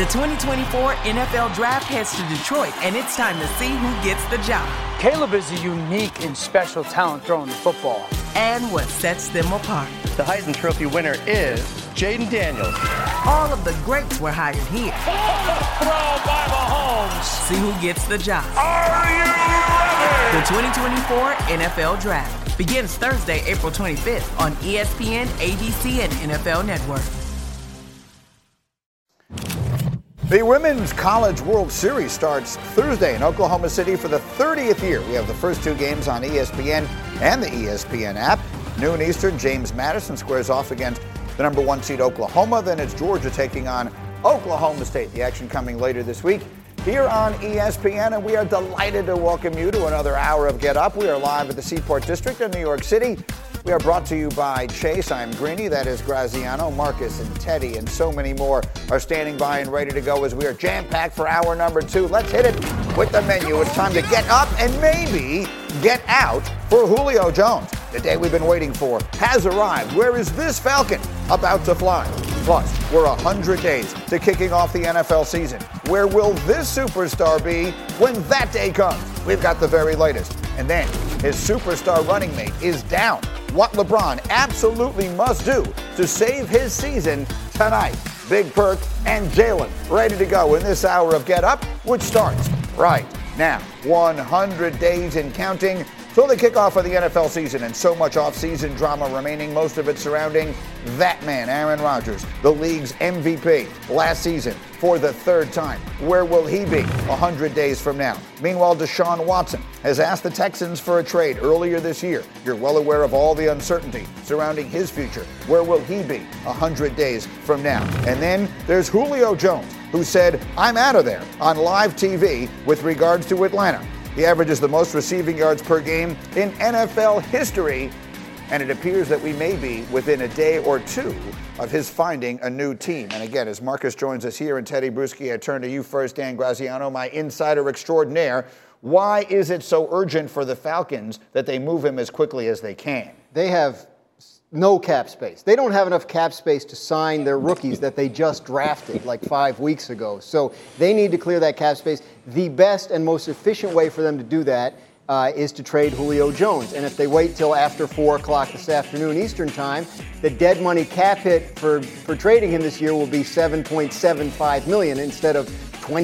The 2024 NFL Draft heads to Detroit, and it's time to see who gets the job. Caleb is a unique and special talent throwing the football. And what sets them apart. The Heisman Trophy winner is Jaden Daniels. All of the greats were hired here. Throw by Mahomes. See who gets the job. Are you ready? The 2024 NFL Draft begins Thursday, April 25th on ESPN, ABC, and NFL Network. The Women's College World Series starts Thursday in Oklahoma City for the 30th year. We have the first two games on ESPN and the ESPN app. Noon Eastern, James Madison squares off against the number one seed Oklahoma. Then it's Georgia taking on Oklahoma State. The action coming later this week here on ESPN, and we are delighted to welcome you to another hour of Get Up. We are live at the Seaport District in New York City. We are brought to you by Chase. I'm Greeny, that is Graziano, Marcus and Teddy, and so many more are standing by and ready to go as we are jam-packed for hour number 2. Let's hit it with the menu. It's time to get up and maybe get out for Julio Jones. The day we've been waiting for has arrived. Where is this Falcon about to fly? Plus, we're 100 days to kicking off the NFL season. Where will this superstar be when that day comes? We've got the very latest. And then his superstar running mate is down. What LeBron absolutely must do to save his season tonight. Big Perk and Jalen ready to go in this hour of Get Up, which starts right now. 100 days and counting till the kickoff of the NFL season, and so much off-season drama remaining, most of it surrounding that man, Aaron Rodgers, the league's MVP last season for the third time. Where will he be 100 days from now? Meanwhile, Deshaun Watson has asked the Texans for a trade earlier this year. You're well aware of all the uncertainty surrounding his future. Where will he be 100 days from now? And then there's Julio Jones, who said, I'm out of there on live TV with regards to Atlanta. He averages the most receiving yards per game in NFL history, and it appears that we may be within a day or two of his finding a new team. And again, as Marcus joins us here and Teddy Bruschi, I turn to you first, Dan Graziano, my insider extraordinaire. Why is it so urgent for the Falcons that they move him as quickly as they can? They have no cap space. They don't have enough cap space to sign their rookies that they just drafted like 5 weeks ago. So they need to clear that cap space. The best and most efficient way for them to do that is to trade Julio Jones. And if they wait till after 4 o'clock this afternoon Eastern time, the dead money cap hit for trading him this year will be $7.75 million instead of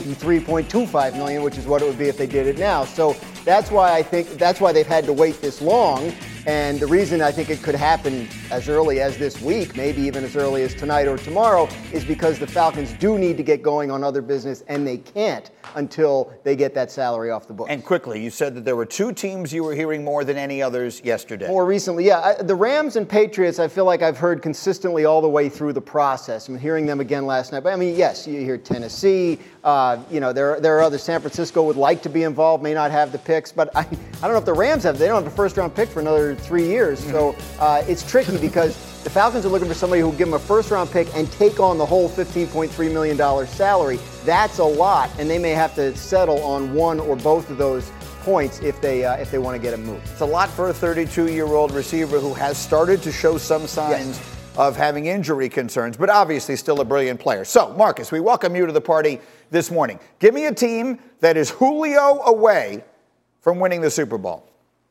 $23.25 million, which is what it would be if they did it now. So that's why they've had to wait this long. And the reason I think it could happen as early as this week, maybe even as early as tonight or tomorrow, is because the Falcons do need to get going on other business, and they can't until they get that salary off the books. And quickly, you said that there were 2 teams you were hearing more than any others yesterday. More recently, yeah. The Rams and Patriots, I feel like I've heard consistently all the way through the process. I'm hearing them again last night. But, I mean, yes, you hear Tennessee. There are others. San Francisco would like to be involved, may not have the picks. But I don't know if the Rams have. They don't have a first-round pick for another 3 years. So it's tricky because the Falcons are looking for somebody who will give them a first-round pick and take on the whole $15.3 million salary. That's a lot, and they may have to settle on one or both of those points if they want to get him moved. It's a lot for a 32-year-old receiver who has started to show some signs of having injury concerns, but obviously still a brilliant player. So, Marcus, we welcome you to the party this morning. Give me a team that is Julio away from winning the Super Bowl.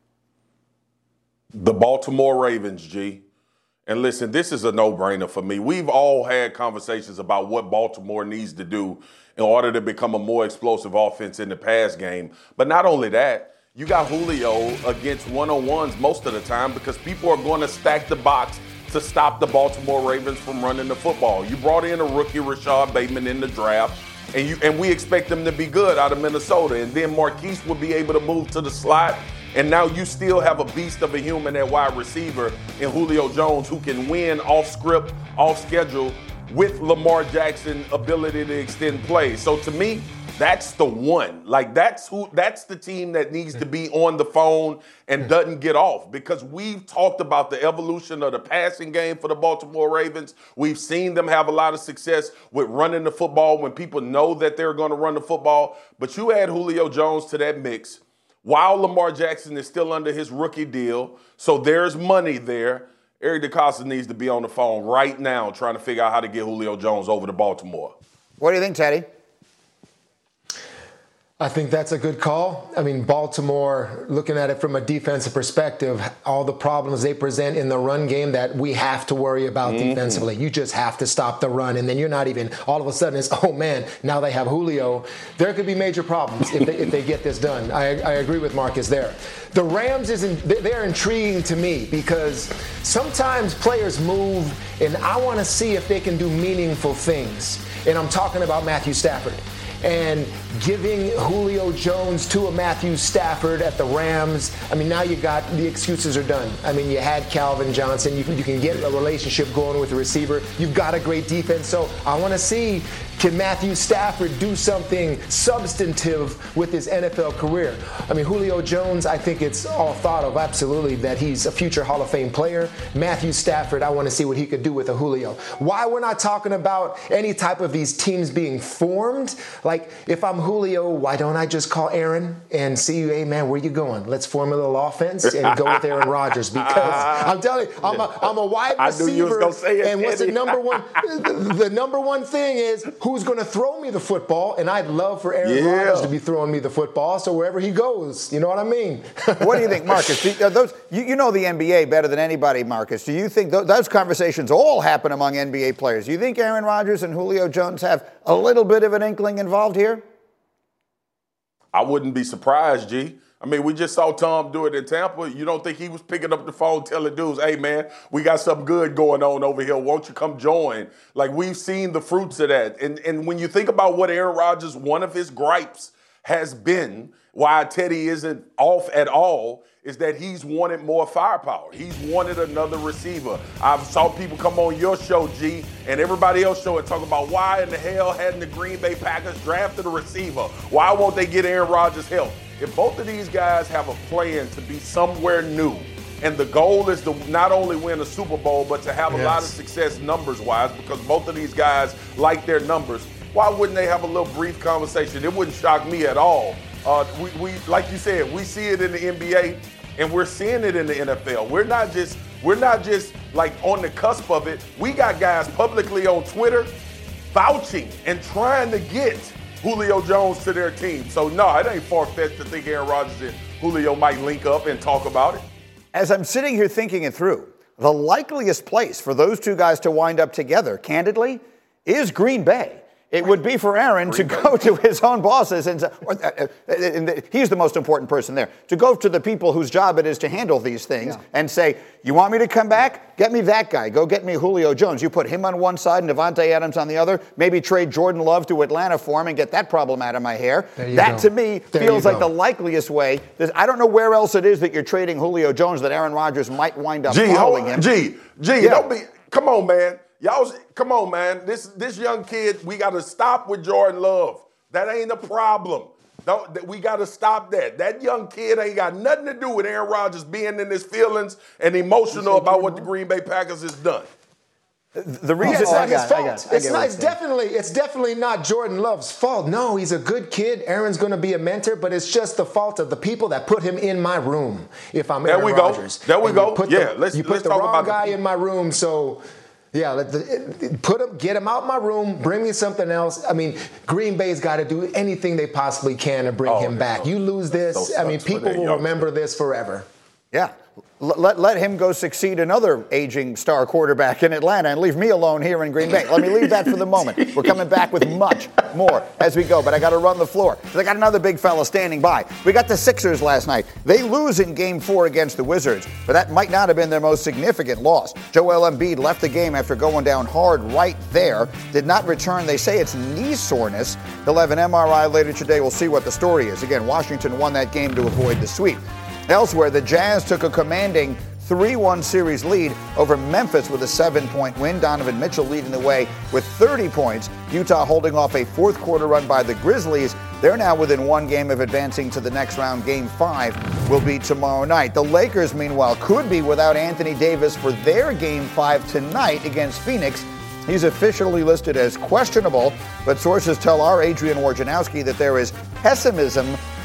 The Baltimore Ravens, G. And listen, this is a no-brainer for me. We've all had conversations about what Baltimore needs to do in order to become a more explosive offense in the pass game. But not only that, you got Julio against one-on-ones most of the time because people are going to stack the box to stop the Baltimore Ravens from running the football. You brought in a rookie, Rashad Bateman, in the draft, and we expect them to be good out of Minnesota. And then Marquise will be able to move to the slot. And now you still have a beast of a human at wide receiver in Julio Jones who can win off script, off schedule with Lamar Jackson's ability to extend plays. So to me, that's the one. Like that's the team that needs to be on the phone and doesn't get off, because we've talked about the evolution of the passing game for the Baltimore Ravens. We've seen them have a lot of success with running the football when people know that they're going to run the football. But you add Julio Jones to that mix while Lamar Jackson is still under his rookie deal. So there's money there. Eric DeCosta needs to be on the phone right now trying to figure out how to get Julio Jones over to Baltimore. What do you think, Teddy? I think that's a good call. I mean, Baltimore, looking at it from a defensive perspective, all the problems they present in the run game that we have to worry about defensively. You just have to stop the run, and then you're not even, all of a sudden it's, oh man, now they have Julio. There could be major problems if they get this done. I agree with Marcus there. The Rams, they're intriguing to me because sometimes players move, and I want to see if they can do meaningful things. And I'm talking about Matthew Stafford. And giving Julio Jones to a Matthew Stafford at the Rams, I mean, now you got the excuses are done. I mean, you had Calvin Johnson. You can get a relationship going with the receiver. You've got a great defense. So I want to see, can Matthew Stafford do something substantive with his NFL career? I mean, Julio Jones, I think it's all thought of absolutely that he's a future Hall of Fame player. Matthew Stafford, I want to see what he could do with a Julio. Why we're not talking about any type of these teams being formed? Like, if I'm Julio, why don't I just call Aaron and see, hey, man, where you going? Let's form a little offense and go with Aaron Rodgers because I'm telling you, I'm a wide receiver. I knew you was gonna say it, and what's the number one? The number one thing is who's going to throw me the football, and I'd love for Aaron Rodgers to be throwing me the football, so wherever he goes, you know what I mean? What do you think, Marcus? You know the NBA better than anybody, Marcus. Do you think those conversations all happen among NBA players? Do you think Aaron Rodgers and Julio Jones have a little bit of an inkling involved here? I wouldn't be surprised, G. I mean, we just saw Tom do it in Tampa. You don't think he was picking up the phone telling dudes, hey, man, we got something good going on over here. Won't you come join? Like, we've seen the fruits of that. And when you think about what Aaron Rodgers, one of his gripes has been, why Teddy isn't off at all, is that he's wanted more firepower. He's wanted another receiver. I've saw people come on your show, G, and everybody else show and talk about why in the hell hadn't the Green Bay Packers drafted a receiver? Why won't they get Aaron Rodgers help? If both of these guys have a plan to be somewhere new, and the goal is to not only win a Super Bowl, but to have a lot of success numbers-wise, because both of these guys like their numbers, why wouldn't they have a little brief conversation? It wouldn't shock me at all. We like you said, we see it in the NBA, and we're seeing it in the NFL. We're not just like on the cusp of it. We got guys publicly on Twitter vouching and trying to get Julio Jones to their team. So no, it ain't far-fetched to think Aaron Rodgers and Julio might link up and talk about it. As I'm sitting here thinking it through, the likeliest place for those two guys to wind up together, candidly, is Green Bay. It would be for Aaron to go to his own bosses, and he's the most important person there, to go to the people whose job it is to handle these things and say, you want me to come back? Get me that guy. Go get me Julio Jones. You put him on one side and Devontae Adams on the other. Maybe trade Jordan Love to Atlanta for him and get that problem out of my hair. That, to me, feels like the likeliest way. I don't know where else it is that you're trading Julio Jones that Aaron Rodgers might wind up following him. Don't be. Come on, man. Y'all, come on, man. This young kid, we got to stop with Jordan Love. That ain't a problem. We got to stop that. That young kid ain't got nothing to do with Aaron Rodgers being in his feelings and emotional about what the Green Bay Packers has done. The reason it's not his fault. It's definitely not Jordan Love's fault. No, he's a good kid. Aaron's going to be a mentor, but it's just the fault of the people that put him in my room. If I'm Aaron Rodgers, there we go. You put the wrong guy in my room, so. Yeah, get him out my room, bring me something else. I mean, Green Bay's got to do anything they possibly can to bring him back. You lose this, I mean, people will remember this forever. Yeah. Let him go succeed another aging star quarterback in Atlanta and leave me alone here in Green Bay. Let me leave that for the moment. We're coming back with much more as we go, but I got to run the floor. I got another big fella standing by. We got the Sixers last night. They lose in Game 4 against the Wizards, but that might not have been their most significant loss. Joel Embiid left the game after going down hard right there. Did not return. They say it's knee soreness. He'll have an MRI later today. We'll see what the story is. Again, Washington won that game to avoid the sweep. Elsewhere, the Jazz took a commanding 3-1 series lead over Memphis with a 7-point win. Donovan Mitchell leading the way with 30 points. Utah holding off a fourth quarter run by the Grizzlies. They're now within one game of advancing to the next round. Game 5 will be tomorrow night. The Lakers, meanwhile, could be without Anthony Davis for their Game 5 tonight against Phoenix. He's officially listed as questionable, but sources tell our Adrian Wojnarowski that there is pessimism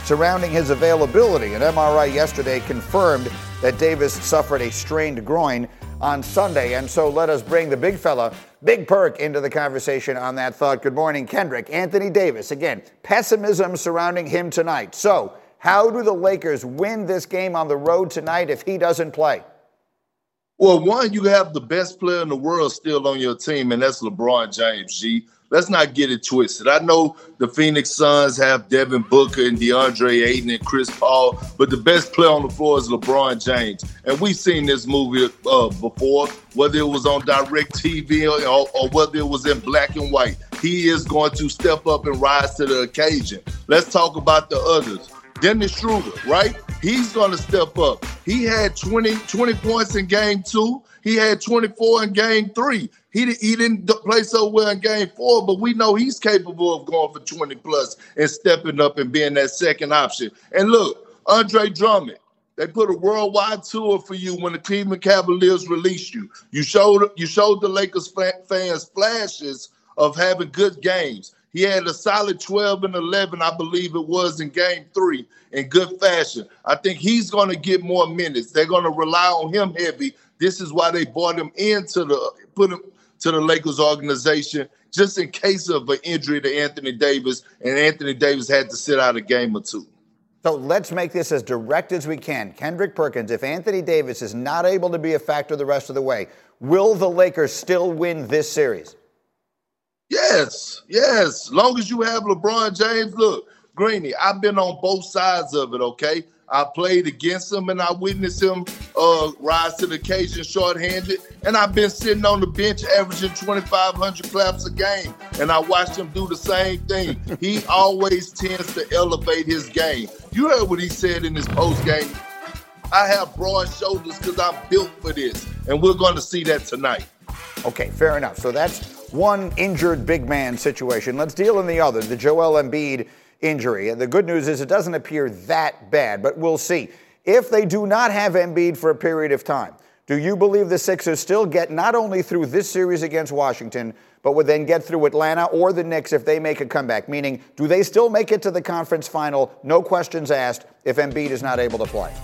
surrounding his availability. An MRI yesterday confirmed that Davis suffered a strained groin on Sunday. And so let us bring the big fella, Big Perk, into the conversation on that thought. Good morning, Kendrick. Anthony Davis, again, pessimism surrounding him tonight. So how do the Lakers win this game on the road tonight if he doesn't play? Well, one, you have the best player in the world still on your team, and that's LeBron James, G. Let's not get it twisted. I know the Phoenix Suns have Devin Booker and DeAndre Ayton and Chris Paul, but the best player on the floor is LeBron James. And we've seen this movie before, whether it was on DirecTV or whether it was in black and white. He is going to step up and rise to the occasion. Let's talk about the others. Dennis Schroeder, right? He's going to step up. He had 20 points in game 2. He had 24 in game 3. He didn't play so well in game 4, but we know he's capable of going for 20 plus and stepping up and being that second option. And look, Andre Drummond, they put a worldwide tour for you when the Cleveland Cavaliers released you. You showed the Lakers fans flashes of having good games. He had a solid 12 and 11, I believe it was, in game 3 in good fashion. I think he's going to get more minutes. They're going to rely on him heavy. This is why they brought him put him to the Lakers organization, just in case of an injury to Anthony Davis, and Anthony Davis had to sit out a game or 2. So let's make this as direct as we can. Kendrick Perkins, if Anthony Davis is not able to be a factor the rest of the way, will the Lakers still win this series? Yes. As long as you have LeBron James. Look, Greeny, I've been on both sides of it, okay? I played against him, and I witnessed him rise to the occasion shorthanded. And I've been sitting on the bench averaging 2,500 claps a game, and I watched him do the same thing. He always tends to elevate his game. You heard what he said in his post-game. I have broad shoulders because I'm built for this, and we're going to see that tonight. Okay, fair enough. So that's one injured big man situation. Let's deal in the other, the Joel Embiid injury. And the good news is it doesn't appear that bad, but we'll see. If they do not have Embiid for a period of time, do you believe the Sixers still get not only through this series against Washington, but would then get through Atlanta or the Knicks if they make a comeback? Meaning, do they still make it to the conference final, no questions asked, if Embiid is not able to play?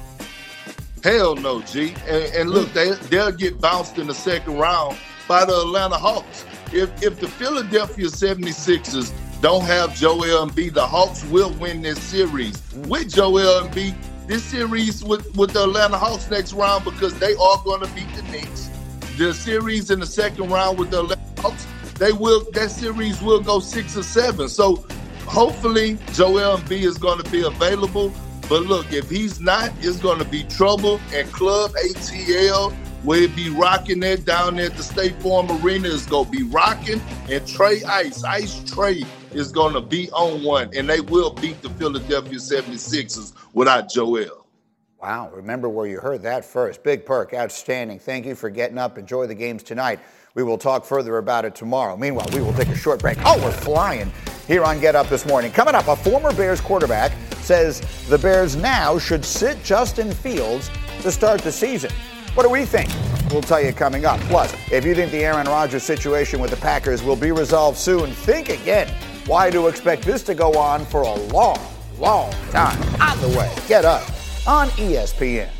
Hell no, G. And look, they'll get bounced in the second round by the Atlanta Hawks. If the Philadelphia 76ers don't have Joel Embiid, the Hawks will win this series. With Joel Embiid, this series with the Atlanta Hawks next round, because they are going to beat the Knicks. The series in the second round with the Atlanta Hawks, that series will go 6 or 7. So hopefully Joel Embiid is going to be available. But look, if he's not, it's going to be trouble. And Club ATL, where it be rocking it down there at the State Farm Arena, is going to be rocking. And Ice Trey is going to be on one. And they will beat the Philadelphia 76ers without Joel. Wow, remember where you heard that first. Big Perk, outstanding. Thank you for getting up. Enjoy the games tonight. We will talk further about it tomorrow. Meanwhile, we will take a short break. Oh, we're flying here on Get Up this morning. Coming up, a former Bears quarterback says the Bears now should sit Justin Fields to start the season. What do we think? We'll tell you coming up. Plus, if you think the Aaron Rodgers situation with the Packers will be resolved soon, think again. Why do you expect this to go on for a long, long time? On the way, Get Up on ESPN.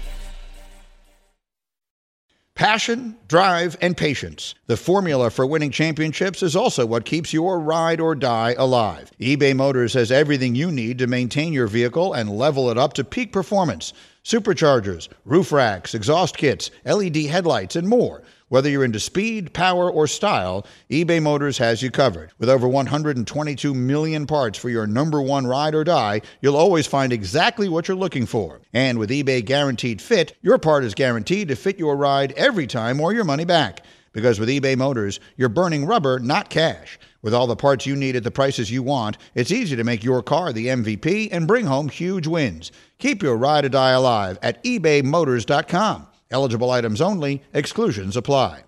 Passion, drive, and patience. The formula for winning championships is also what keeps your ride or die alive. eBay Motors has everything you need to maintain your vehicle and level it up to peak performance. Superchargers, roof racks, exhaust kits, LED headlights, and more. Whether you're into speed, power, or style, eBay Motors has you covered. With over 122 million parts for your number one ride or die, you'll always find exactly what you're looking for. And with eBay Guaranteed Fit, your part is guaranteed to fit your ride every time or your money back. Because with eBay Motors, you're burning rubber, not cash. With all the parts you need at the prices you want, it's easy to make your car the MVP and bring home huge wins. Keep your ride or die alive at ebaymotors.com. Eligible items only. Exclusions apply.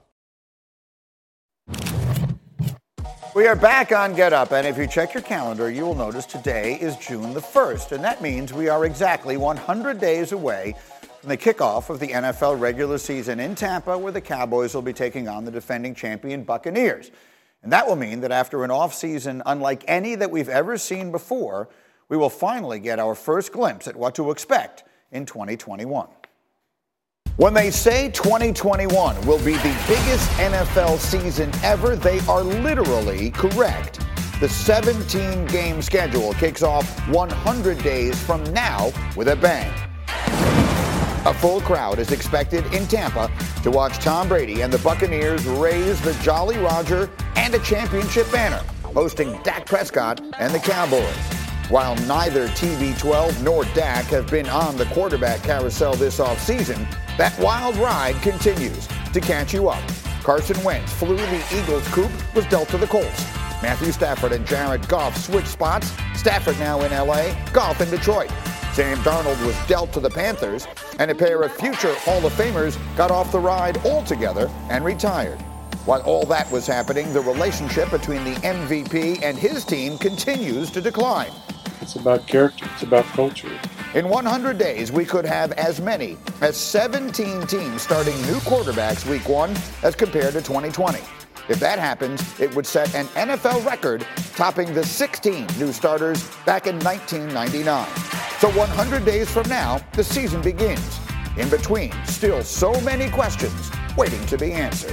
We are back on Get Up, and if you check your calendar, you will notice today is June the 1st, and that means we are exactly 100 days away from the kickoff of the NFL regular season in Tampa, where the Cowboys will be taking on the defending champion Buccaneers. And that will mean that after an offseason unlike any that we've ever seen before, we will finally get our first glimpse at what to expect in 2021. When they say 2021 will be the biggest NFL season ever, they are literally correct. The 17-game schedule kicks off 100 days from now with a bang. A full crowd is expected in Tampa to watch Tom Brady and the Buccaneers raise the Jolly Roger and a championship banner, hosting Dak Prescott and the Cowboys. While neither TB12 nor Dak have been on the quarterback carousel this offseason, that wild ride continues to catch you up. Carson Wentz flew the Eagles' coop, was dealt to the Colts. Matthew Stafford and Jared Goff switched spots. Stafford now in L.A., Goff in Detroit. Sam Darnold was dealt to the Panthers, and a pair of future Hall of Famers got off the ride altogether and retired. While all that was happening, the relationship between the MVP and his team continues to decline. It's about character. It's about culture. In 100 days, we could have as many as 17 teams starting new quarterbacks week 1 as compared to 2020. If that happens, it would set an NFL record, topping the 16 new starters back in 1999. So 100 days from now, the season begins. In between, still so many questions waiting to be answered.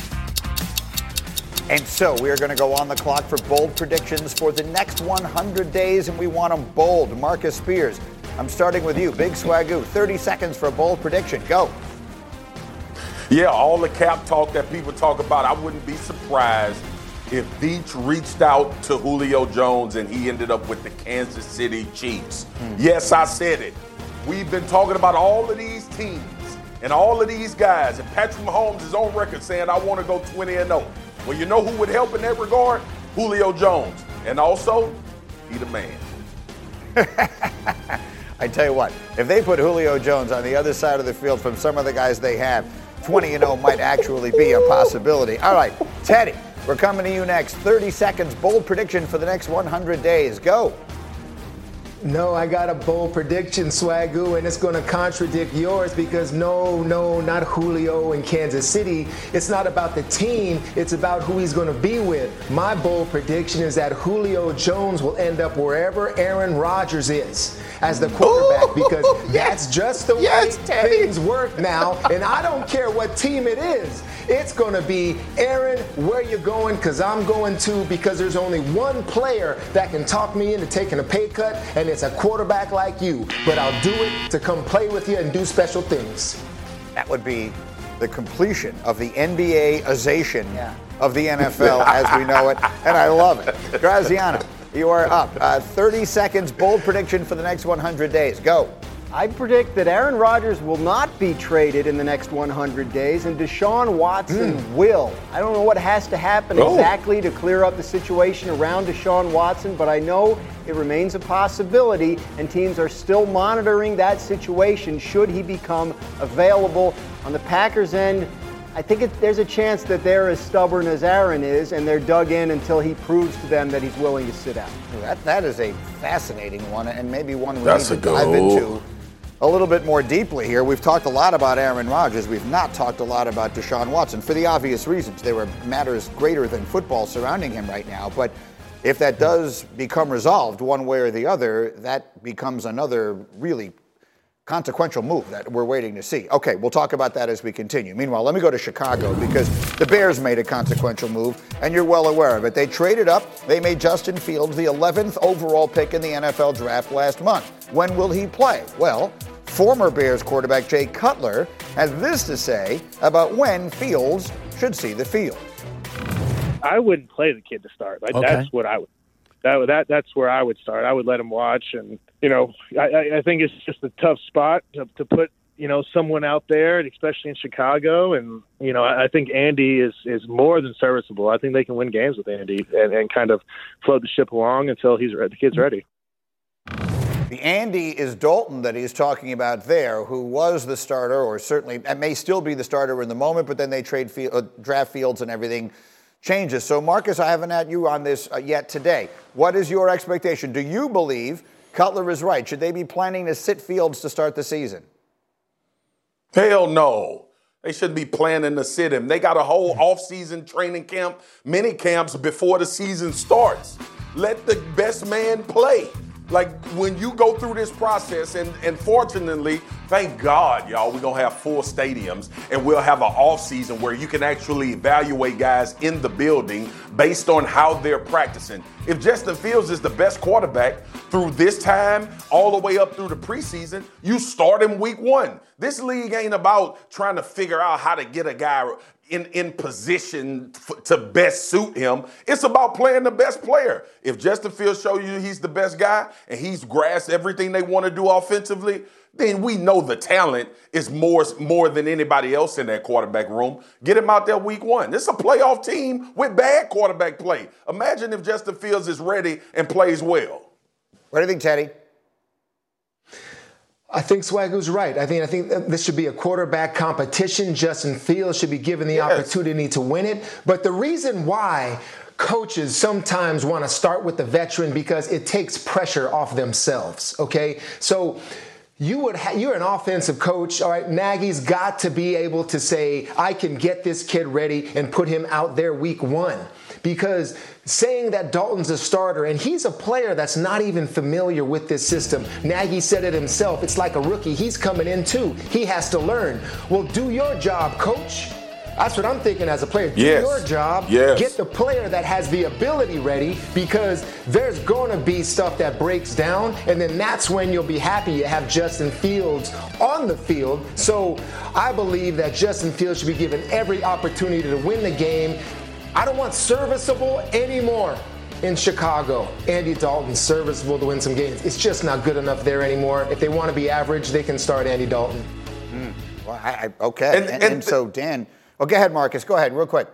And so we are going to go on the clock for bold predictions for the next 100 days, and we want them bold. Marcus Spears, I'm starting with you. Big Swagoo, 30 seconds for a bold prediction. Go. Yeah, all the cap talk that people talk about, I wouldn't be surprised if Veach reached out to Julio Jones and he ended up with the Kansas City Chiefs. Yes, I said it. We've been talking about all of these teams and all of these guys, and Patrick Mahomes is on record saying, I want to go 20-0. Well, you know who would help in that regard? Julio Jones. And also, he the man. I tell you what, if they put Julio Jones on the other side of the field from some of the guys they have, 20-0 might actually be a possibility. All right, Teddy, we're coming to you next. 30 seconds, bold prediction for the next 100 days. Go. No, I got a bold prediction, Swagoo, and it's going to contradict yours because no, not Julio in Kansas City. It's not about the team. It's about who he's going to be with. My bold prediction is that Julio Jones will end up wherever Aaron Rodgers is as the quarterback because that's just the way things work now, and I don't care what team it is. It's going to be, Aaron, where you going? Because I'm going to, because there's only one player that can talk me into taking a pay cut, and it's a quarterback like you. But I'll do it to come play with you and do special things. That would be the completion of the NBA-ization of the NFL as we know it, and I love it. Graziano, you are up. 30 seconds, bold prediction for the next 100 days. Go. I predict that Aaron Rodgers will not be traded in the next 100 days, and Deshaun Watson will. I don't know what has to happen exactly to clear up the situation around Deshaun Watson, but I know it remains a possibility, and teams are still monitoring that situation should he become available. On the Packers' end, I think there's a chance that they're as stubborn as Aaron is, and they're dug in until he proves to them that he's willing to sit out. That is a fascinating one, and maybe one we need to dive into a little bit more deeply here. We've talked a lot about Aaron Rodgers. We've not talked a lot about Deshaun Watson for the obvious reasons. There are matters greater than football surrounding him right now. But if that does become resolved one way or the other, that becomes another really consequential move that we're waiting to see. Okay, we'll talk about that as we continue. Meanwhile, let me go to Chicago because the Bears made a consequential move, and you're well aware of it. They traded up. They made Justin Fields the 11th overall pick in the NFL draft last month. When will he play? Well, former Bears quarterback Jay Cutler has this to say about when Fields should see the field. I wouldn't play the kid to start. That's what I would. That's where I would start. I would let him watch, and I think it's just a tough spot to put someone out there, especially in Chicago. And I think Andy is more than serviceable. I think they can win games with Andy and kind of float the ship along until the kid's ready. The Andy is Dalton that he's talking about there, who was the starter, or certainly may still be the starter in the moment, but then they draft Fields and everything changes. So, Marcus, I haven't had you on this yet today. What is your expectation? Do you believe Cutler is right? Should they be planning to sit Fields to start the season? Hell no. They shouldn't be planning to sit him. They got a whole off-season training camp, mini camps before the season starts. Let the best man play. Like, when you go through this process, and fortunately, thank God, y'all, we're going to have full stadiums, and we'll have an off-season where you can actually evaluate guys in the building based on how they're practicing. If Justin Fields is the best quarterback through this time, all the way up through the preseason, you start him week 1. This league ain't about trying to figure out how to get a guy in position to best suit him. It's about playing the best player. If Justin Fields show you he's the best guy and he's grasped everything they want to do offensively, then we know the talent is more than anybody else in that quarterback room. Get him out there week 1. This is a playoff team with bad quarterback play. Imagine if Justin Fields is ready and plays well. What do you think, Teddy? I think Swagu's right. I think this should be a quarterback competition. Justin Fields should be given the opportunity to win it. But the reason why coaches sometimes want to start with the veteran because it takes pressure off themselves, okay? So you're an offensive coach, all right? Nagy's got to be able to say, I can get this kid ready and put him out there week 1. Because saying that Dalton's a starter, and he's a player that's not even familiar with this system. Nagy said it himself. It's like a rookie. He's coming in too. He has to learn. Well, do your job, coach. That's what I'm thinking as a player. Do your job. Get the player that has the ability ready, because there's going to be stuff that breaks down, and then that's when you'll be happy you have Justin Fields on the field. So I believe that Justin Fields should be given every opportunity to win the game. I don't want serviceable anymore in Chicago. Andy Dalton's serviceable to win some games. It's just not good enough there anymore. If they want to be average, they can start Andy Dalton. Well, okay. And so, Dan, go ahead, Marcus. Go ahead, real quick.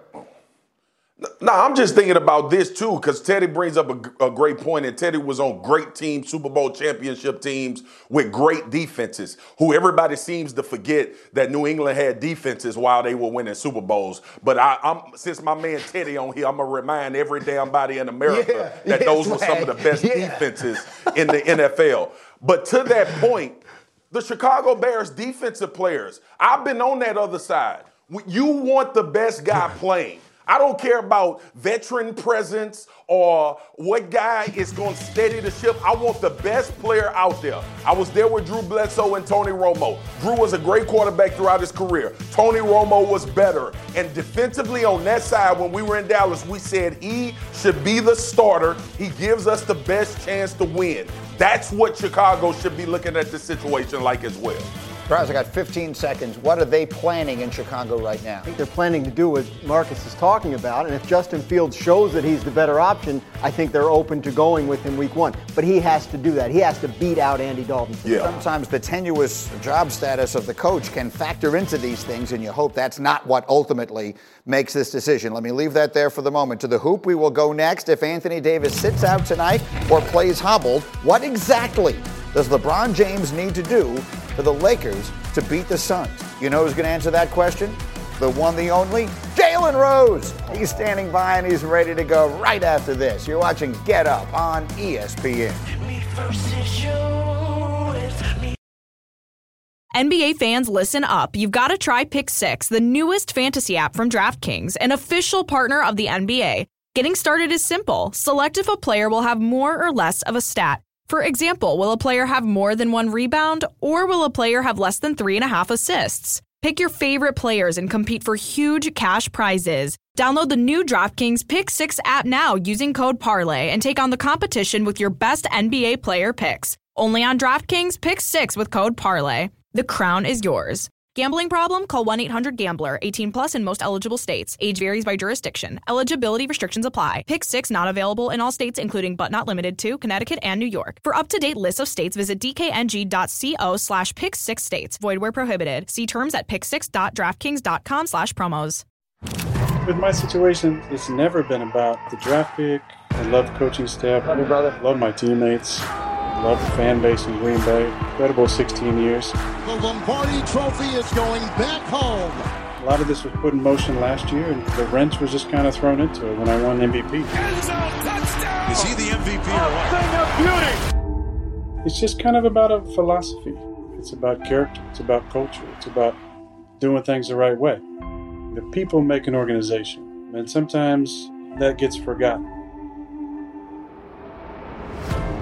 No, I'm just thinking about this, too, because Teddy brings up a great point, and Teddy was on great teams, Super Bowl championship teams with great defenses, who everybody seems to forget that New England had defenses while they were winning Super Bowls. But since my man Teddy on here, I'm going to remind every damn body in America that those were some of the best defenses in the NFL. But to that point, the Chicago Bears defensive players, I've been on that other side. You want the best guy playing. I don't care about veteran presence or what guy is going to steady the ship. I want the best player out there. I was there with Drew Bledsoe and Tony Romo. Drew was a great quarterback throughout his career. Tony Romo was better. And defensively on that side, when we were in Dallas, we said he should be the starter. He gives us the best chance to win. That's what Chicago should be looking at this situation like as well. Guys, I got 15 seconds. What are they planning in Chicago right now? I think they're planning to do what Marcus is talking about, and if Justin Fields shows that he's the better option, I think they're open to going with him week 1. But he has to do that. He has to beat out Andy Dalton. Sometimes the tenuous job status of the coach can factor into these things, and you hope that's not what ultimately makes this decision. Let me leave that there for the moment. To the hoop we will go next. If Anthony Davis sits out tonight or plays hobbled, what exactly does LeBron James need to do for the Lakers to beat the Suns? You know who's going to answer that question? The one, the only, Jalen Rose. He's standing by and he's ready to go right after this. You're watching Get Up on ESPN. NBA fans, listen up. You've got to try Pick 6, the newest fantasy app from DraftKings, an official partner of the NBA. Getting started is simple. Select if a player will have more or less of a stat. For example, will a player have more than 1 rebound, or will a player have less than 3.5 assists? Pick your favorite players and compete for huge cash prizes. Download the new DraftKings Pick 6 app now using code PARLAY and take on the competition with your best NBA player picks. Only on DraftKings Pick 6 with code PARLAY. The crown is yours. Gambling problem? Call 1-800-GAMBLER. 18 plus in most eligible states. Age varies by jurisdiction. Eligibility restrictions apply. Pick 6 not available in all states, including but not limited to Connecticut and New York. For up-to-date lists of states, visit dkng.co/pick6states. Void where prohibited. See terms at pick6.draftkings.com/promos. With my situation, it's never been about the draft pick. I love coaching staff. Love you, brother. Love my teammates. Love the fan base in Green Bay. Incredible 16 years. The Lombardi Trophy is going back home. A lot of this was put in motion last year, and the wrench was just kind of thrown into it when I won MVP. Is he the MVP or what? Thing of beauty. It's just kind of about a philosophy. It's about character. It's about culture. It's about doing things the right way. The people make an organization, and sometimes that gets forgotten.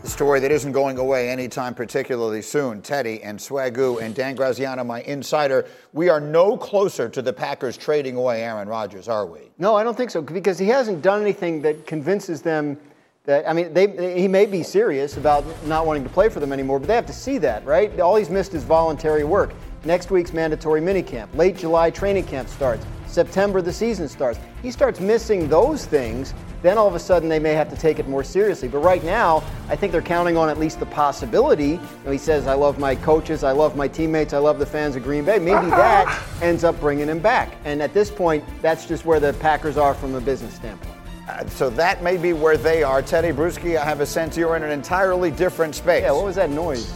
The story that isn't going away anytime particularly soon. Teddy and Swagoo and Dan Graziano, my insider, we are no closer to the Packers trading away Aaron Rodgers, are we? No, I don't think so, because he hasn't done anything that convinces them that, I mean, he may be serious about not wanting to play for them anymore, but they have to see that, right? All he's missed is voluntary work. Next week's mandatory minicamp. Late July training camp starts. September the season starts. He starts missing those things, then all of a sudden they may have to take it more seriously. But right now, I think they're counting on at least the possibility. He says, I love my coaches, I love my teammates, I love the fans of Green Bay. Maybe that ends up bringing him back. And at this point, that's just where the Packers are from a business standpoint. So that may be where they are. Teddy Bruschi, I have a sense you're in an entirely different space. Yeah, what was that noise?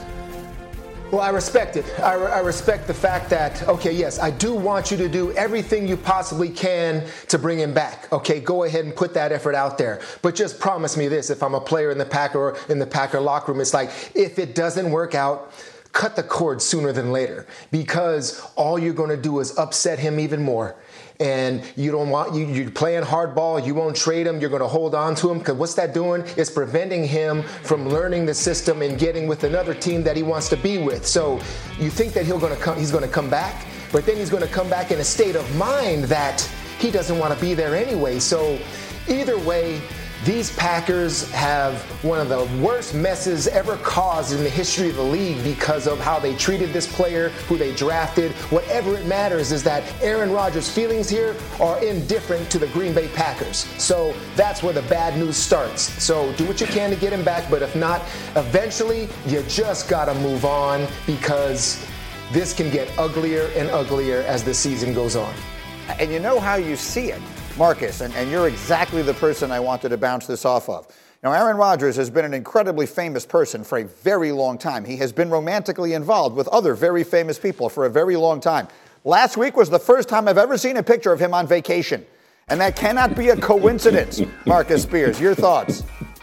Well, I respect it. I respect the fact that, okay, yes, I do want you to do everything you possibly can to bring him back. Okay, go ahead and put that effort out there. But just promise me this, if I'm a player in the Packer locker room, it's like, if it doesn't work out, cut the cord sooner than later, because all you're going to do is upset him even more. And you don't want you're playing hardball. You won't trade him. You're going to hold on to him, because what's that doing? It's preventing him from learning the system and getting with another team that he wants to be with. So you think that he's going to come back, but then he's going to come back in a state of mind that he doesn't want to be there anyway. So either way, these Packers have one of the worst messes ever caused in the history of the league because of how they treated this player, who they drafted. Whatever it matters is that Aaron Rodgers' feelings here are indifferent to the Green Bay Packers. So that's where the bad news starts. So do what you can to get him back, but if not, eventually you just got to move on, because this can get uglier and uglier as the season goes on. And you know how you see it, Marcus, and you're exactly the person I wanted to bounce this off of. Now, Aaron Rodgers has been an incredibly famous person for a very long time. He has been romantically involved with other very famous people for a very long time. Last week was the first time I've ever seen a picture of him on vacation. And that cannot be a coincidence. Marcus Spears, your thoughts?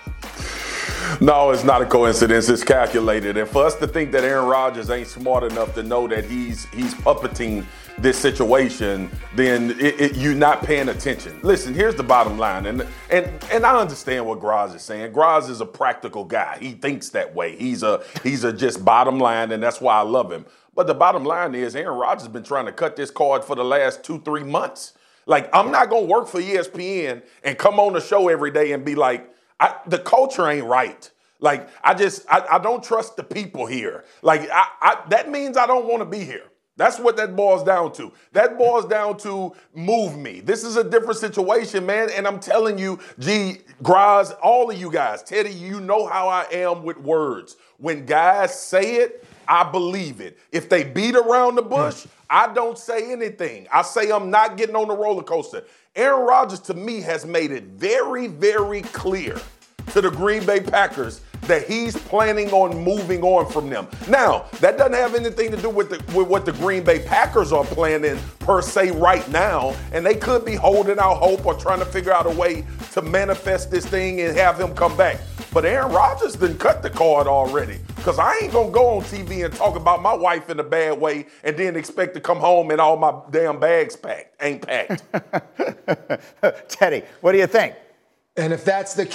No, it's not a coincidence. It's calculated. And for us to think that Aaron Rodgers ain't smart enough to know that he's puppeting this situation, then you're not paying attention. Listen, here's the bottom line, and I understand what Graz is saying. Graz is a practical guy. He thinks that way. He's a just bottom line, and that's why I love him. But the bottom line is Aaron Rodgers has been trying to cut this cord for the last 2-3 months. Like, I'm not going to work for ESPN and come on the show every day and be like, the culture ain't right. Like, I don't trust the people here. Like, that means I don't want to be here. That's what that boils down to. That boils down to move me. This is a different situation, man. And I'm telling you, Graz, all of you guys, Teddy, you know how I am with words. When guys say it, I believe it. If they beat around the bush, I don't say anything. I say I'm not getting on the roller coaster. Aaron Rodgers, to me, has made it very, very clear to the Green Bay Packers that he's planning on moving on from them. Now, that doesn't have anything to do with what the Green Bay Packers are planning per se right now, and they could be holding out hope or trying to figure out a way to manifest this thing and have him come back. But Aaron Rodgers done cut the cord already, because I ain't going to go on TV and talk about my wife in a bad way and then expect to come home and all my damn bags ain't packed. Teddy, what do you think? And if that's the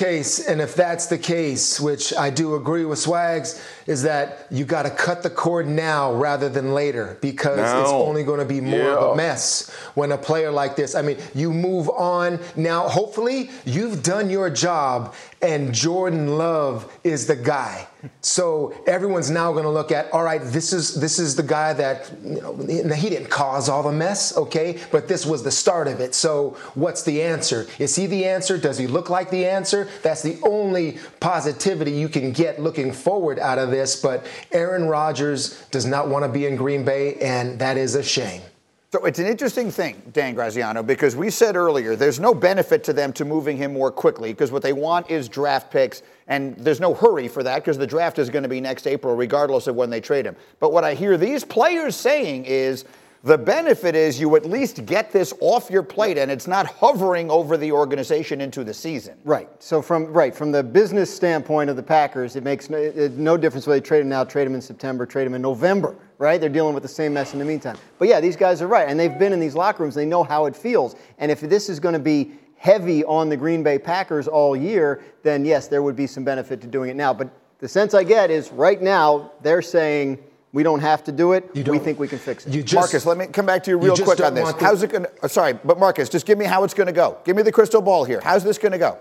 case, which I do agree with Swags, is that you got to cut the cord now rather than later, because it's only going to be more of a mess when a player like this, I mean, you move on. Now, hopefully you've done your job and Jordan Love is the guy. So everyone's now going to look at, all right, this is the guy that, he didn't cause all the mess, okay? But this was the start of it. So what's the answer? Is he the answer? Does he look like the answer? That's the only positivity you can get looking forward out of this. But Aaron Rodgers does not want to be in Green Bay, and that is a shame. So it's an interesting thing, Dan Graziano, because we said earlier there's no benefit to them to moving him more quickly, because what they want is draft picks, and there's no hurry for that because the draft is going to be next April regardless of when they trade him. But what I hear these players saying is the benefit is you at least get this off your plate and it's not hovering over the organization into the season. Right. So from the business standpoint of the Packers, it makes no difference whether they trade him now, trade him in September, trade him in November. Right? They're dealing with the same mess in the meantime. But yeah, these guys are right. And they've been in these locker rooms. They know how it feels. And if this is going to be heavy on the Green Bay Packers all year, then yes, there would be some benefit to doing it now. But The sense I get is right now they're saying we don't have to do it. We think we can fix it. Marcus, let me come back to you real quick on this. How's it going to – sorry, but Marcus, just give me how it's going to go. Give me the crystal ball here. How's this going to go?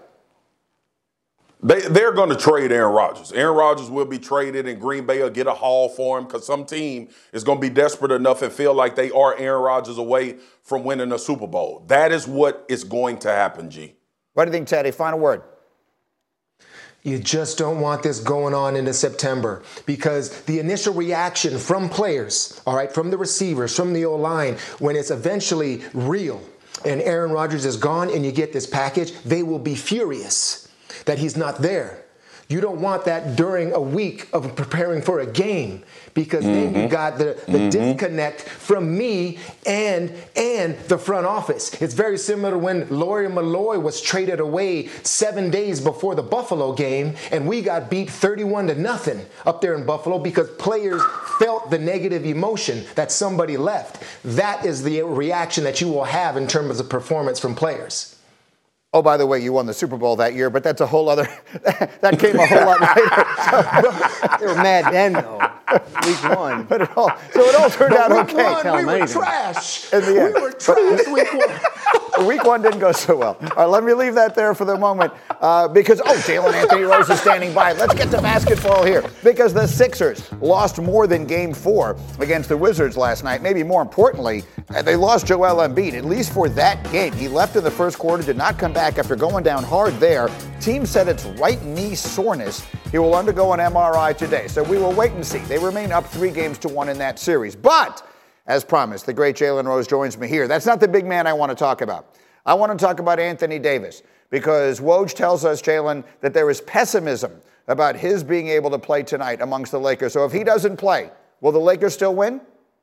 They're going to trade Aaron Rodgers. Aaron Rodgers will be traded, and Green Bay will get a haul for him because some team is going to be desperate enough and feel like they are Aaron Rodgers away from winning a Super Bowl. That is what is going to happen, G. What do you think, Teddy? Final word. You just don't want this going on into September because the initial reaction from players, all right, from the receivers, from the O-line, when it's eventually real and Aaron Rodgers is gone and you get this package, they will be furious that he's not there. You don't want that during a week of preparing for a game because then you got the disconnect from me and the front office. It's very similar to when Lawyer Malloy was traded away 7 days before the Buffalo game and we got beat 31-0 up there in Buffalo because players felt the negative emotion that somebody left. That is the reaction that you will have in terms of performance from players. Oh, by the way, you won the Super Bowl that year, but that's a whole other – that came a whole lot later. They were mad then, though. Week 1. But it all turned out okay. We were trash. In the end. We were trash week 1. Week 1 didn't go so well. All right, let me leave that there for the moment because, Jalen Anthony Rose is standing by. Let's get to basketball here because the Sixers lost more than Game 4 against the Wizards last night. Maybe more importantly, they lost Joel Embiid, at least for that game. He left in the first quarter, did not come back after going down hard there. Team said it's right knee soreness. He will undergo an MRI today, so we will wait and see. They remain up 3-1 in that series. But, as promised, the great Jalen Rose joins me here. That's not the big man I want to talk about. I want to talk about Anthony Davis because Woj tells us, Jalen, that there is pessimism about his being able to play tonight amongst the Lakers. So if he doesn't play, will the Lakers still win?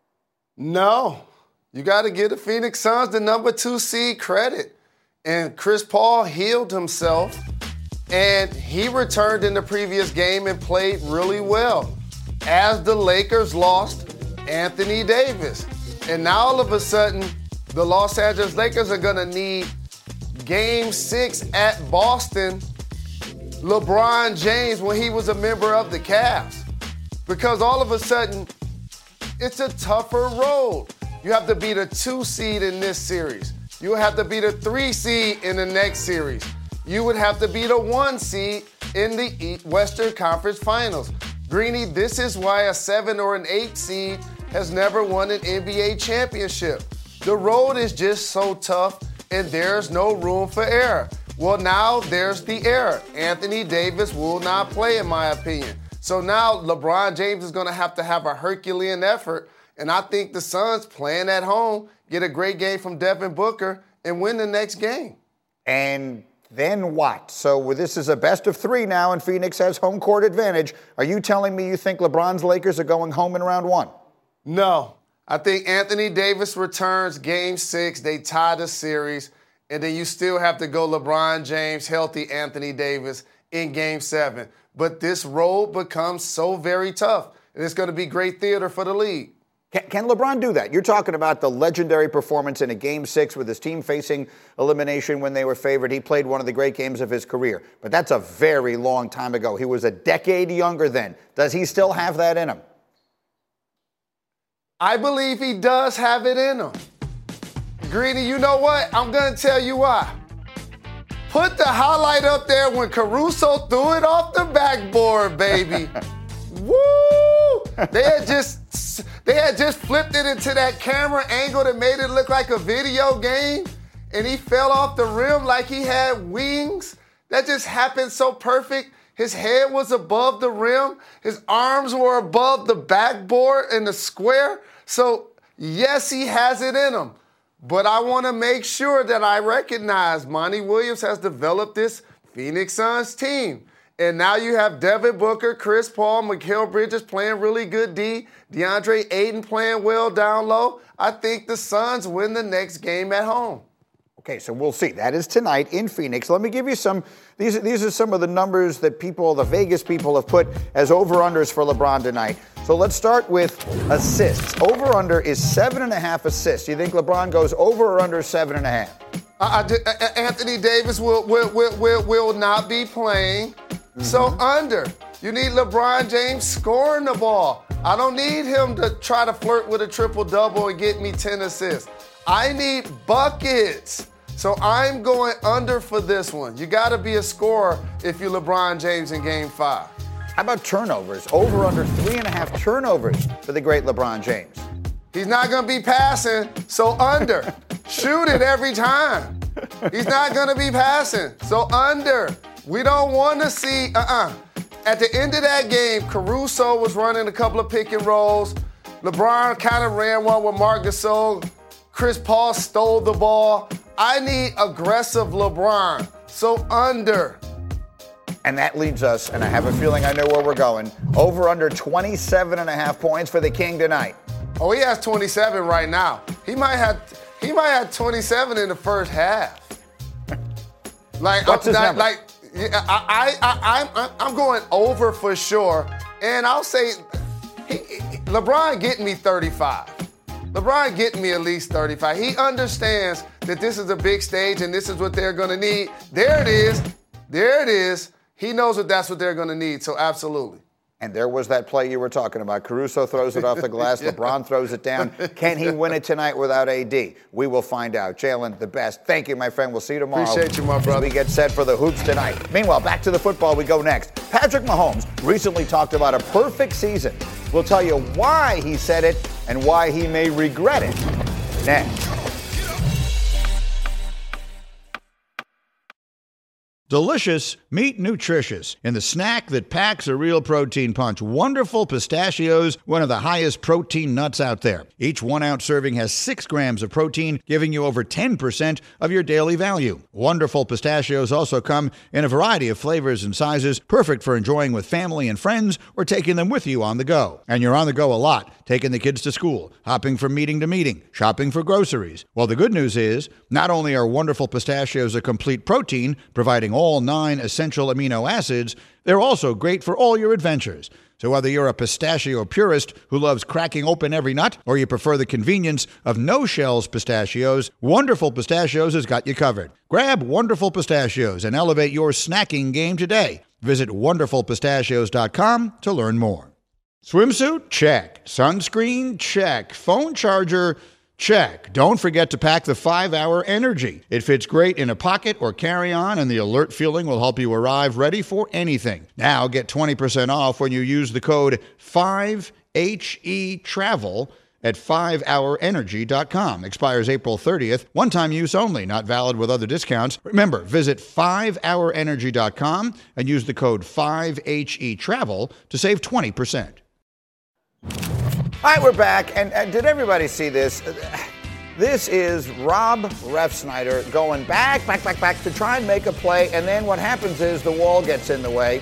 No. You got to give the Phoenix Suns the number 2 seed credit. And Chris Paul healed himself, and he returned in the previous game and played really well. As the Lakers lost Anthony Davis. And now all of a sudden, the Los Angeles Lakers are going to need Game 6 at Boston, LeBron James, when he was a member of the Cavs. Because all of a sudden, it's a tougher road. You have to beat a 2 seed in this series. You would have to beat a 3 seed in the next series. You would have to beat a 1 seed in the Western Conference Finals. Greeny, this is why a 7 or an 8 seed has never won an NBA championship. The road is just so tough, and there's no room for error. Well, now there's the error. Anthony Davis will not play, in my opinion. So now LeBron James is going to have a Herculean effort, and I think the Suns playing at home get a great game from Devin Booker, and win the next game. And then what? So this is a best of 3 now, and Phoenix has home court advantage. Are you telling me you think LeBron's Lakers are going home in round 1? No. I think Anthony Davis returns Game 6. They tie the series. And then you still have to go LeBron James, healthy Anthony Davis in Game 7. But this road becomes so very tough. And it's going to be great theater for the league. Can LeBron do that? You're talking about the legendary performance in a Game 6 with his team facing elimination when they were favored. He played one of the great games of his career. But that's a very long time ago. He was a decade younger then. Does he still have that in him? I believe he does have it in him. Greeny, you know what? I'm going to tell you why. Put the highlight up there when Caruso threw it off the backboard, baby. Woo! They had just flipped it into that camera angle that made it look like a video game, and he fell off the rim like he had wings. That just happened so perfect. His head was above the rim. His arms were above the backboard in the square. So, yes, he has it in him. But I want to make sure that I recognize Monty Williams has developed this Phoenix Suns team. And now you have Devin Booker, Chris Paul, Mikal Bridges playing really good D, DeAndre Ayton playing well down low. I think the Suns win the next game at home. Okay, so we'll see. That is tonight in Phoenix. Let me give you some. These are some of the numbers that the Vegas people have put as over-unders for LeBron tonight. So let's start with assists. Over-under is 7.5 assists. You think LeBron goes over or under 7.5? Anthony Davis will not be playing. So under. You need LeBron James scoring the ball. I don't need him to try to flirt with a triple-double and get me 10 assists. I need buckets. So I'm going under for this one. You got to be a scorer if you're LeBron James in Game 5. How about turnovers? Over under 3.5 turnovers for the great LeBron James. He's not going to be passing, so under. Shoot it every time. He's not going to be passing, so under. We don't want to see, At the end of that game, Caruso was running a couple of pick and rolls. LeBron kind of ran one with Marc Gasol. Chris Paul stole the ball. I need aggressive LeBron, so under. And that leads us, and I have a feeling I know where we're going, over under 27.5 points for the King tonight. Oh, he has 27 right now. He might have 27 in the first half. What's his number? I'm going over for sure, and I'll say LeBron getting me 35. LeBron getting me at least 35. He understands that this is a big stage and this is what they're going to need. There it is. There it is. He knows that's what they're going to need, so absolutely. And there was that play you were talking about. Caruso throws it off the glass. Yeah. LeBron throws it down. Can he win it tonight without AD? We will find out. Jalen, the best. Thank you, my friend. We'll see you tomorrow. Appreciate you, my brother. As we get set for the hoops tonight. Meanwhile, back to the football we go next. Patrick Mahomes recently talked about a perfect season. We'll tell you why he said it and why he may regret it next. Delicious, meet nutritious in the snack that packs a real protein punch. Wonderful Pistachios, one of the highest protein nuts out there. Each 1-ounce serving has 6 grams of protein, giving you over 10% of your daily value. Wonderful Pistachios also come in a variety of flavors and sizes, perfect for enjoying with family and friends or taking them with you on the go. And you're on the go a lot, taking the kids to school, hopping from meeting to meeting, shopping for groceries. Well, the good news is, not only are Wonderful Pistachios a complete protein, providing all 9 essential amino acids, they're also great for all your adventures. So whether you're a pistachio purist who loves cracking open every nut, or you prefer the convenience of no-shells pistachios, Wonderful Pistachios has got you covered. Grab Wonderful Pistachios and elevate your snacking game today. Visit wonderfulpistachios.com to learn more. Swimsuit? Check. Sunscreen? Check. Phone charger? Check. Don't forget to pack the 5-Hour Energy. It fits great in a pocket or carry-on, and the alert feeling will help you arrive ready for anything. Now get 20% off when you use the code 5HETRAVEL at 5hourenergy.com. Expires April 30th. One-time use only, not valid with other discounts. Remember, visit 5hourenergy.com and use the code 5HETRAVEL to save 20%. All right, we're back, and did everybody see this? This is Rob Refsnyder going back to try and make a play, and then what happens is the wall gets in the way.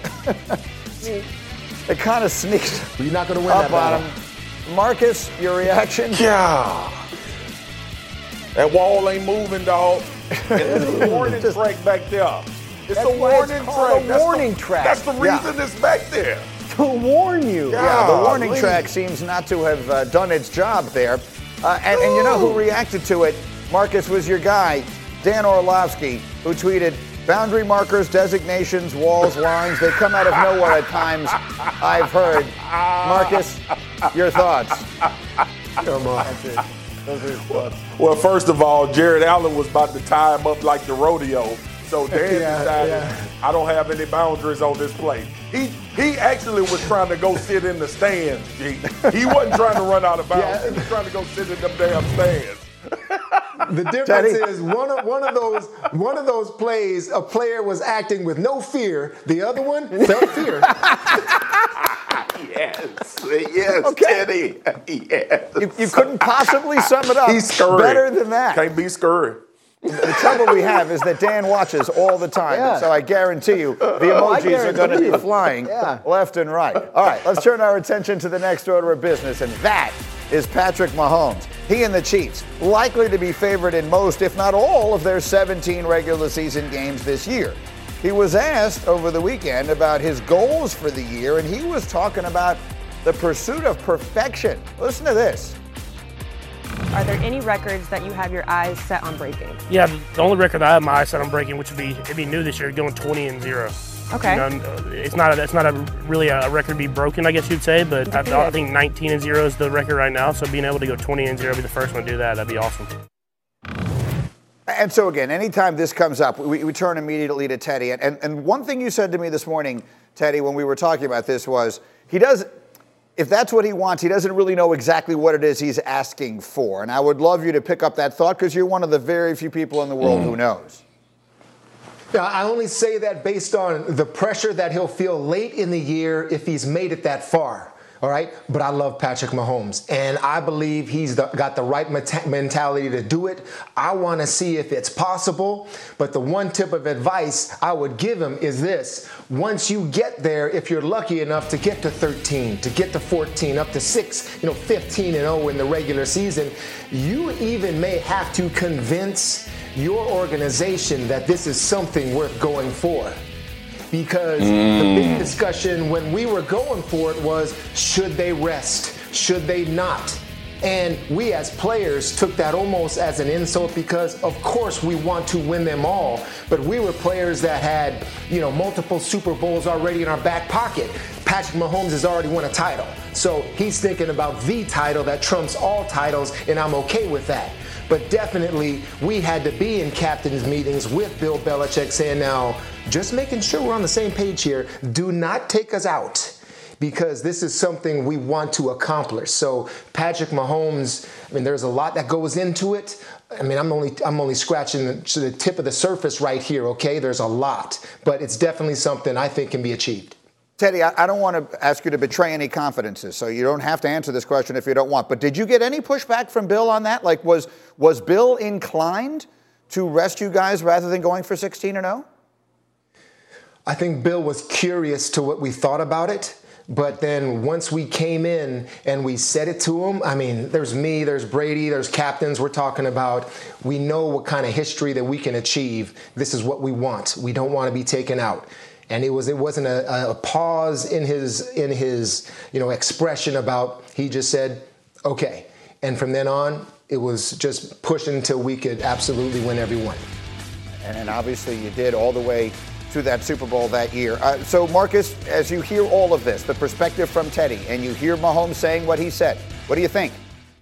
It kind of sneaks You're not going to win up that on him. Marcus, your reaction? Yeah. That wall ain't moving, dog. And it's a warning track back there. It's a warning track. A warning track. That's the reason it's back there. To warn you. Yeah, the warning track seems not to have done its job there. And you know who reacted to it? Marcus, was your guy, Dan Orlovsky, who tweeted, boundary markers, designations, walls, lines, they come out of nowhere at times, I've heard. Marcus, your thoughts? Come on. Those are his thoughts. Well, first of all, Jared Allen was about to tie him up like the rodeo. So Dan decided, I don't have any boundaries on this play. He actually was trying to go sit in the stands, G. He wasn't trying to run out of bounds. He was trying to go sit in them damn stands. The difference is one of those plays, a player was acting with no fear. The other one felt fear. Yes, okay. Teddy. Yes. You couldn't possibly sum it up He's scurry. Better than that. Can't be scurry. The trouble we have is that Dan watches all the time, and so I guarantee you the emojis are going to be flying left and right. All right, let's turn our attention to the next order of business, and that is Patrick Mahomes. He and the Chiefs likely to be favored in most, if not all, of their 17 regular season games this year. He was asked over the weekend about his goals for the year, and he was talking about the pursuit of perfection. Listen to this. are there any records that you have your eyes set on breaking? Yeah, the only record I have my eyes set on breaking, which it'd be new this year, going 20-0. Okay. You know, it's not really a record to be broken, I guess you'd say, but I think 19-0 is the record right now. So being able to go 20-0, be the first one to do that, that'd be awesome. And so again, anytime this comes up, we turn immediately to Teddy. And one thing you said to me this morning, Teddy, when we were talking about this was if that's what he wants, he doesn't really know exactly what it is he's asking for. And I would love you to pick up that thought because you're one of the very few people in the world who knows. Yeah, I only say that based on the pressure that he'll feel late in the year if he's made it that far. All right, but I love Patrick Mahomes, and I believe he's got the right mentality to do it. I want to see if it's possible, but the one tip of advice I would give him is this. Once you get there, if you're lucky enough to get to 13, to get to 14, up to 15-0 in the regular season, you even may have to convince your organization that this is something worth going for. Because the big discussion when we were going for it was, should they rest? Should they not? And we as players took that almost as an insult because, of course, we want to win them all. But we were players that had, multiple Super Bowls already in our back pocket. Patrick Mahomes has already won a title. So he's thinking about the title that trumps all titles, and I'm okay with that. But definitely, we had to be in captain's meetings with Bill Belichick saying, now, just making sure we're on the same page here, do not take us out because this is something we want to accomplish. So Patrick Mahomes, there's a lot that goes into it. I'm only scratching the tip of the surface right here, okay? There's a lot, but it's definitely something I think can be achieved. Teddy, I don't want to ask you to betray any confidences, so you don't have to answer this question if you don't want. But did you get any pushback from Bill on that? Like, was Bill inclined to rest you guys rather than going for 16-0? I think Bill was curious to what we thought about it. But then once we came in and we said it to him, there's me, there's Brady, there's captains. We're talking about we know what kind of history that we can achieve. This is what we want. We don't want to be taken out. And it wasn't a pause in his expression about, he just said, okay. And from then on, it was just pushing until we could absolutely win every one. And obviously you did all the way to that Super Bowl that year. So Marcus, as you hear all of this, the perspective from Teddy, and you hear Mahomes saying what he said, what do you think?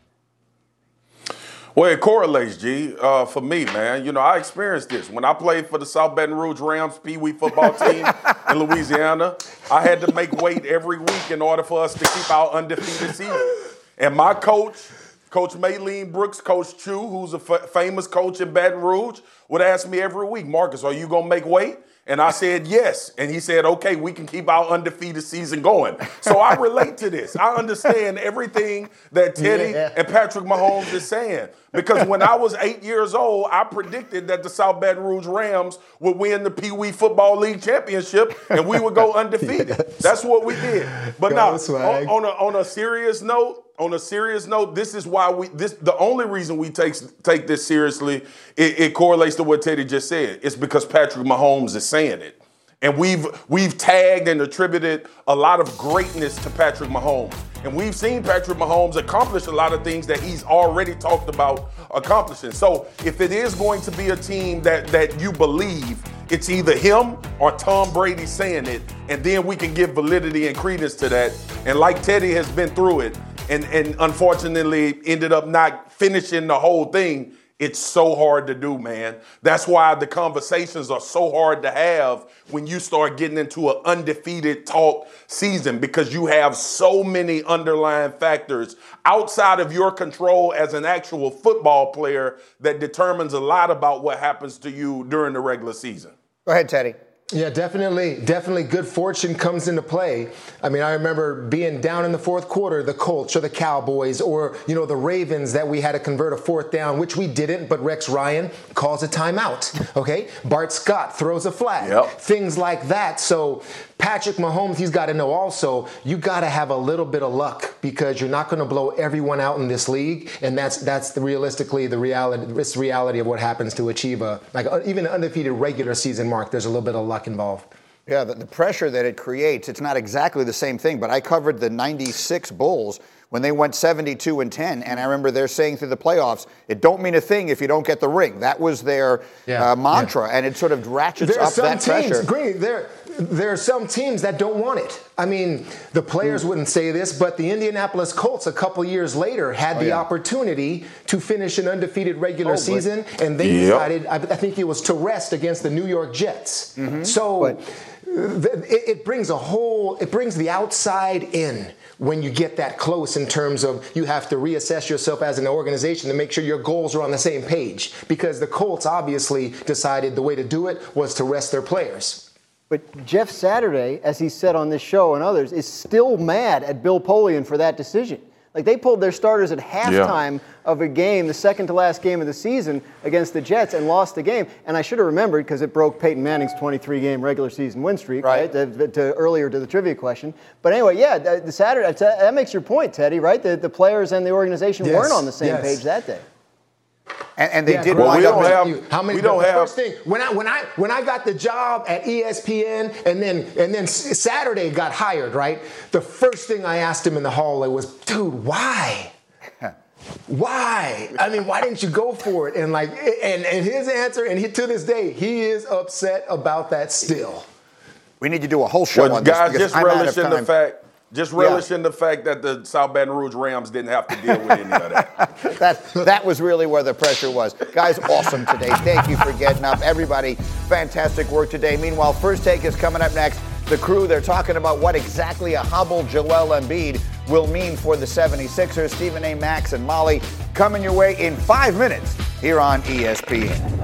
Well, it correlates, G, for me, man. I experienced this. When I played for the South Baton Rouge Rams Pee Wee football team in Louisiana, I had to make weight every week in order for us to keep our undefeated season. And my coach, Coach Maylene Brooks, Coach Chu, who's a famous coach in Baton Rouge, would ask me every week, Marcus, are you going to make weight? And I said, yes. And he said, okay, we can keep our undefeated season going. So I relate to this. I understand everything that Teddy and Patrick Mahomes is saying. Because when I was 8 years old, I predicted that the South Baton Rouge Rams would win the Pee Wee Football League championship and we would go undefeated. That's what we did. But now, on a serious note, this is why the only reason we take this seriously, it correlates to what Teddy just said. It's because Patrick Mahomes is saying it. And we've tagged and attributed a lot of greatness to Patrick Mahomes. And we've seen Patrick Mahomes accomplish a lot of things that he's already talked about accomplishing. So if it is going to be a team that you believe, it's either him or Tom Brady saying it, and then we can give validity and credence to that. And like Teddy has been through it, and unfortunately ended up not finishing the whole thing, it's so hard to do, man. That's why the conversations are so hard to have when you start getting into an undefeated talk season, because you have so many underlying factors outside of your control as an actual football player that determines a lot about what happens to you during the regular season. Go ahead, Teddy. Yeah, definitely good fortune comes into play. I remember being down in the fourth quarter, the Colts or the Cowboys or, the Ravens, that we had to convert a fourth down, which we didn't, but Rex Ryan calls a timeout, okay? Bart Scott throws a flag, things like that. So Patrick Mahomes, he's got to know also, you got to have a little bit of luck because you're not going to blow everyone out in this league. And that's realistically the reality of what happens to achieve even an undefeated regular season mark. There's a little bit of luck involved. Yeah, the pressure that it creates, it's not exactly the same thing, but I covered the 96 Bulls when they went 72-10. And I remember they're saying through the playoffs, it don't mean a thing if you don't get the ring. That was their mantra, and it sort of ratchets up that pressure. Green, there are some teams that don't want it. I mean, the players wouldn't say this, but the Indianapolis Colts a couple years later had the opportunity to finish an undefeated regular season, and they decided, I think it was to rest against the New York Jets. So it brings the outside in when you get that close in terms of you have to reassess yourself as an organization to make sure your goals are on the same page, because the Colts obviously decided the way to do it was to rest their players. But Jeff Saturday, as he said on this show and others, is still mad at Bill Polian for that decision. Like, they pulled their starters at halftime of a game, the second to last game of the season against the Jets, and lost the game. And I should have remembered, because it broke Peyton Manning's 23-game regular season win streak, right? Earlier to the trivia question. But anyway, the Saturday, that makes your point, Teddy, right? The players and the organization weren't on the same page that day. And they did wind up. First thing, when I got the job at ESPN, and then Saturday got hired, right? The first thing I asked him in the hallway was, "Dude, why? Why? I mean, why didn't you go for it?" And and his answer, and to this day, he is upset about that still. We need to do a whole show on guys, this. Just relish in the fact. Just relish in the fact that the South Baton Rouge Rams didn't have to deal with any of that. that was really where the pressure was. Guys, awesome today. Thank you for getting up. Everybody, fantastic work today. Meanwhile, First Take is coming up next. The crew, they're talking about what exactly a hobbled Joel Embiid will mean for the 76ers. Stephen A. Max and Molly coming your way in 5 minutes here on ESPN.